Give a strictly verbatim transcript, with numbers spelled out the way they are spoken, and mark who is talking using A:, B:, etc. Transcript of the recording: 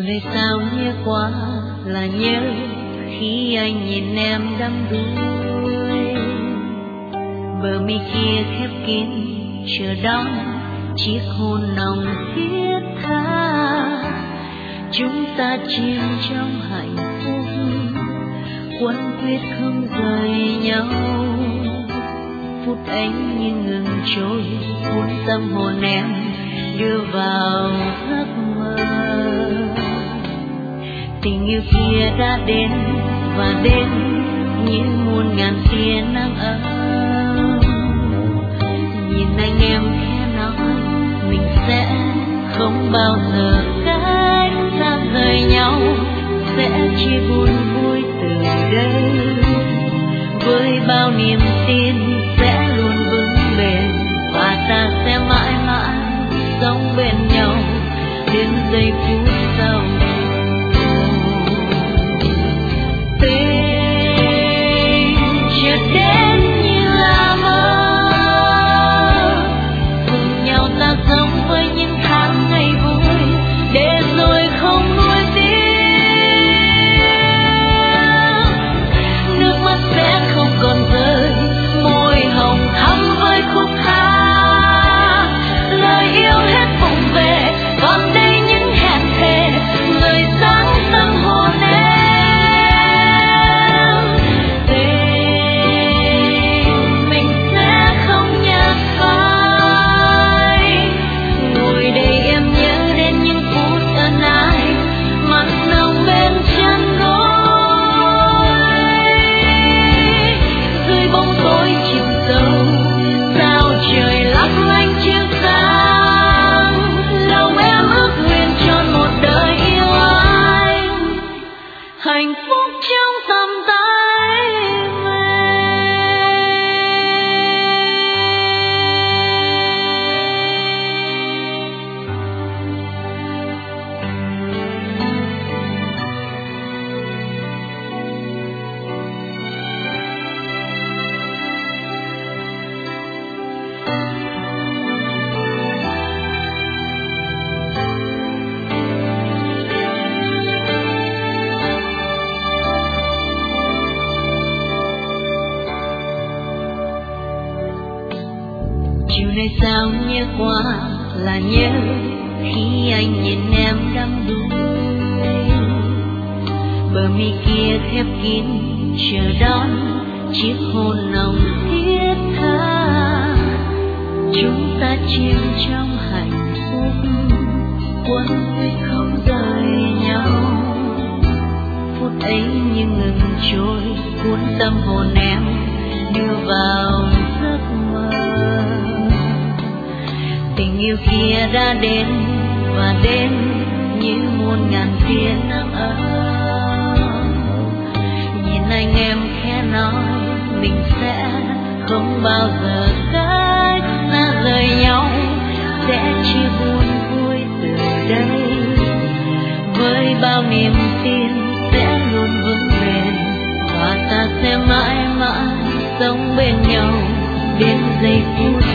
A: này sao nhớ quá là nhớ khi anh nhìn em đắm đuối, bờ mi kia khép kín chờ đón chiếc hôn nồng thiết tha. Chúng ta chìm trong hạnh phúc, quấn quyết không rời nhau. Phút ấy như ngừng trôi, cuốn tâm hồn em đưa vào giấc mơ. Tình yêu kia đã đến và đến như muôn ngàn tia nắng ấm. Nhìn anh em khẽ nói mình sẽ không bao giờ cách xa rời nhau, sẽ chia buồn vui từ đây. Với bao niềm tin sẽ luôn vững bền, và ta sẽ mãi mãi sống bên nhau đến giây phút sau. Tình chợt đến như là mơ, cùng nhau ta sống với những tháng ngày vui, để rồi không nuối tiếc. Nước mắt sẽ không còn rơi, môi hồng thắm với khúc hát. Lời yêu hết vụng về, còn đây những hẹn thề, người sáng tâm hồn em. Tình mình sẽ không nhạt phai, ngồi đây em nhớ đến những phút ân ái, mặn nồng bên chân gối. Dưới bóng tối chiều sâu, sao trời lấp lánh chiếu sáng. Lòng em ước nguyện trọn một đời yêu anh, hạnh phúc trong tầm tay mình. Chiều nay sao nhớ quá là nhớ khi anh nhìn em đắm đuối, bờ mi kia khép kín chờ đón chiếc hôn nồng thiết tha. Chúng ta chìm trong hạnh phúc, quấn quýt không rời nhau. Phút ấy như ngừng trôi, cuốn tâm hồn em đưa vào giấc mơ. Tình yêu kia đã đến và đến như muôn ngàn tia nắng ấm. Nhìn anh em khẽ nói mình sẽ không bao giờ cách xa rời nhau, sẽ chia buồn vui từ đây. Với bao niềm tin sẽ luôn vững bền, và ta sẽ mãi mãi sống bên nhau đến giây phút